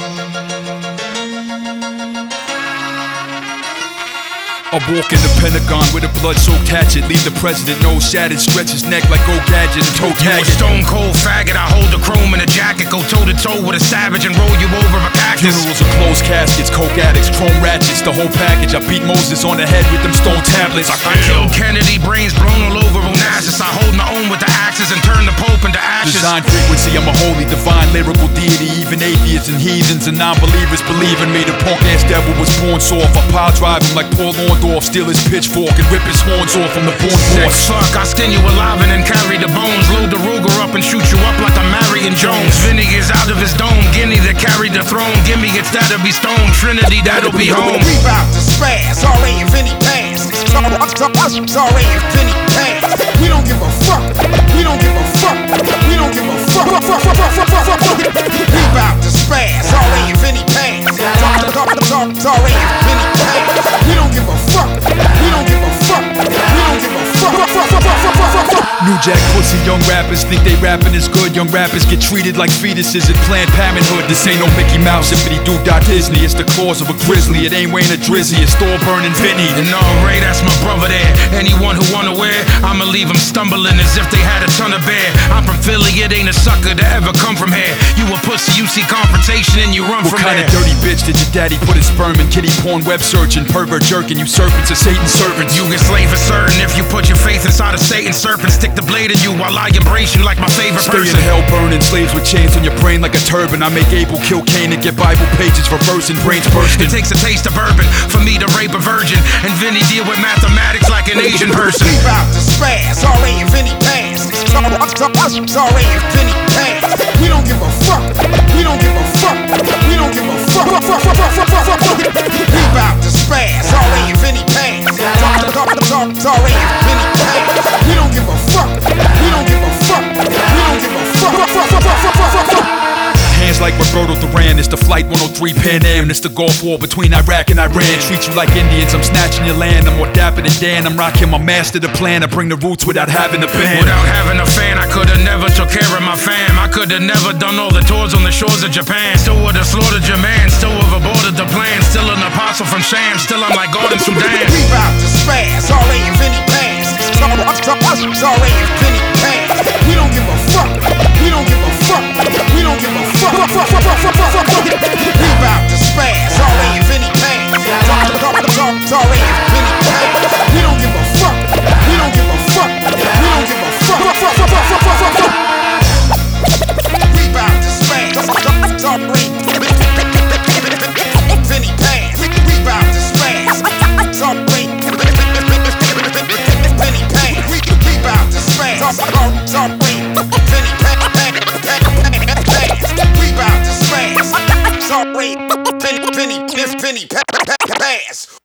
I walk in the Pentagon with a blood-soaked hatchet, leave the president nose shattered, stretch his neck like Go Gadget and toe tag it. Stone cold faggot, I hold the chrome in a jacket, go toe to toe with a savage and roll you over a cactus. Funerals are closed caskets, coke addicts, chrome ratchets, the whole package. I beat Moses on the head with them stone tablets. I killed Kennedy, brains blown all over Onassis. I hold my own with the axes and turn the Pope into ashes. Design frequency, I'm a holy, divine, lyrical deity. Even atheists and heathens and non-believers believe in me. The punk-ass devil was born soft. I pile drive him like Paul Orndorff, steal his pitchfork and rip his horns off from the born force. Fuck, I skin you alive and then carry the bones. Load the Ruger up and shoot you up like I'm Marion Jones. Vinny is out of his dome, Guinea that carried the throne. Gimme, it's that'll be Stone, Trinity that'll be home. We bout to spaz, R.A. and Vinny pass. R.A. and Vinny pass. We don't give a fuck. We don't give a fuck. We don't give a fuck. We bout to spaz, R.A. and Vinny pass. R.A. and Vinny pass. We don't give a fuck. We don't give a fuck. We don't give a fuck. New Jack pussy, young rappers think they rapping is good. Young rappers get treated like fetuses at Planned Parenthood. This ain't no Mickey Mouse, if it do Disney. It's the claws of a grizzly, it ain't Wayne or Drizzy. It's Thor burning Vinny. And no, Ray, that's my brother there. Anyone who unaware, I'ma leave them stumbling as if they had a ton of beer. I'm from Philly, it ain't a sucker to ever come from here. You a pussy, you see confrontation and you run from there. What kind of dirty bitch did your daddy put his sperm in? Kitty porn, web searching, pervert jerking. You serpents are Satan's servants. You get slave for certain if you put your faith inside of Satan's serpent. Stick the blade in you while I embrace you like my favorite Stay person. in hell burning, slaves with chains on your brain like a turban. I make Abel kill Cain and get Bible pages for verse and brains bursting. It takes a taste of bourbon for me to rape a virgin, and Vinny deal with mathematics like an Asian person. We bout to spaz, R.A. and Vinny pass. R.A. and Vinny pass. We don't give a fuck. We don't give a fuck. We don't give a fuck. We bout to spaz, R.A. and Vinny pass. R.A. and Vinny pass. We don't give a fuck. We don't give a fuck. We don't give a fuck. Hands like Roberto Duran, it's the Flight 103 Pan Am. It's the Gulf War between Iraq and Iran. Treat you like Indians, I'm snatching your land. I'm more dapper than Dan, I'm rocking my master the plan. I bring the roots without having a band. Without having a fan, I could've never took care of my fam. I could've never done all the tours on the shores of Japan. Still would've slaughtered your man, still would've aborted the plan. Still an apostle from Sham, still I'm like God in Sudan. We bout to spaz, R.A. and Vinny pass. R.A. and Vinny pass. We don't give a fuck. We don't give a fuck. We don't give a fuck. We bout to spaz, R.A. and Vinny pass. R.A. and Vinny pass. We don't give a fuck. We don't give a fuck. We don't give a fuck. We bout to spaz, R.A. Vinny pass. We bout to spaz, R.A. Vinny pass. We bout to spaz, R.A. Vinny pass. We bout to spaz, R.A. Vinny pass.